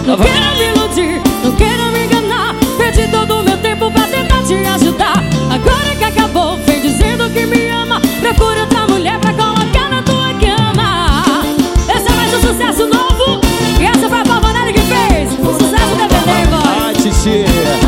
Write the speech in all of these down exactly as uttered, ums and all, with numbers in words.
Não quero me iludir, não quero me enganar. Perdi todo o meu tempo pra tentar te ajudar. Agora que acabou, vem dizendo que me ama. Procura outra mulher pra colocar na tua cama. Esse é mais um sucesso novo. E essa foi a Pavonelli que fez o sucesso da D V D, boy. Ai, Titi.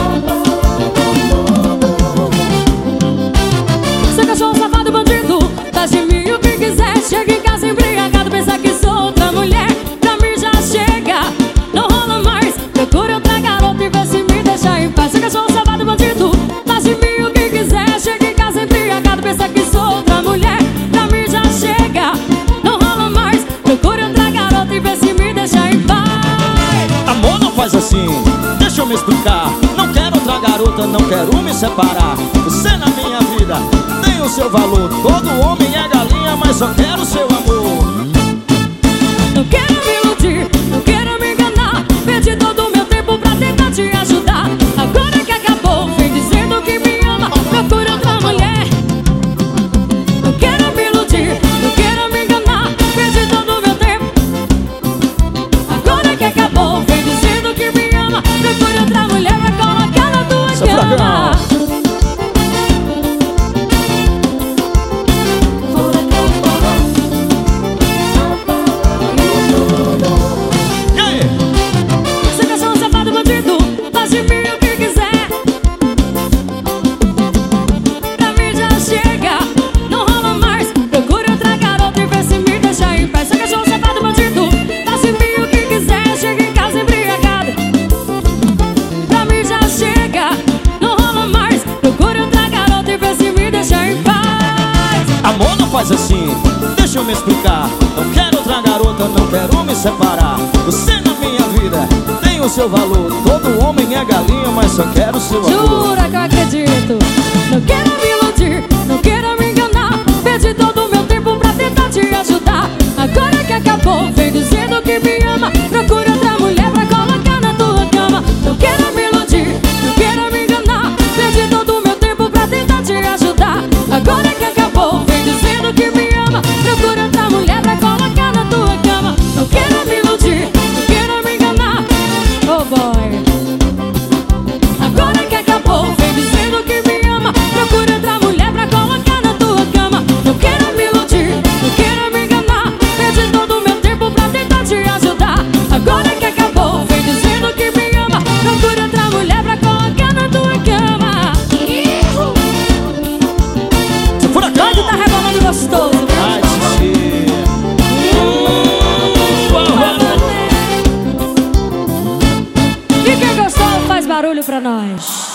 Seu cachorro safado bandido, faz de mim o que quiser. Chega em casa embriagado, pensa que sou outra mulher. Pra mim já chega, não rola mais. Procura outra garota e vê se me deixa em paz. Seu cachorro safado bandido, faz de mim o que quiser. Chega em casa embriagado, pensa que sou outra mulher. Pra mim já chega, não rola mais. Procura outra garota e vê se me deixa em paz. Amor, não faz assim, deixa eu me explicar. Não quero outra garota, não quero me separar. Você na minha vida tem o seu valor. Todo homem é galinha, mas só quero o seu amor. Não quero me iludir, não quero me enganar. Perdi todo o meu tempo pra tentar te ajudar. Agora que acabou, vem dizendo que me ama. Procura outra mulher. Não quero me iludir, não quero me enganar. Perdi todo o meu tempo. Agora que acabou, vem dizendo que me ama. Procura outra mulher pra colocar na tua Seu cama. Furacão. E aí? Seu cachorro safado bandido, faz de mim o que quiser. Pra mim já chega, não rola mais. Procure outra garota e vê se me deixa em paz. Seu cachorro safado bandido, faz de mim o que quiser. Chega em casa embriagado. Pra mim já chega, não rola mais. Procure outra garota e vê se me deixa em paz. Amor, não faz assim, deixa eu me explicar. Não quero outra garota, não quero me separar. Você na minha vida tem o seu valor. Todo homem é galinha, mas só quero o seu amor. Jura que eu acredito. Não quero me iludir, não quero me enganar. Perdi todo o meu tempo pra tentar te ajudar. Agora que acabou, vem dizendo que me ama. Procura outra mulher pra colocar na tua cama. Não quero me iludir, não quero me enganar. Perdi todo o meu tempo pra tentar te ajudar. Agora que acabou, vem dizendo que me ama. Procura outra mulher pra colocar na tua cama. Não quero me iludir, não quero me enganar. Oh boy. Agora que acabou, vem dizendo que me ama. Procura outra mulher pra colocar na tua cama. Não quero me iludir, não quero me enganar. Perdi todo o meu tempo pra tentar te ajudar. Agora que acabou, vem dizendo que me ama. Procura outra mulher pra colocar na tua cama. Seu Furacão. Doido tá rebolando gostoso. Ai, Titi. E quem gostou faz barulho pra nós.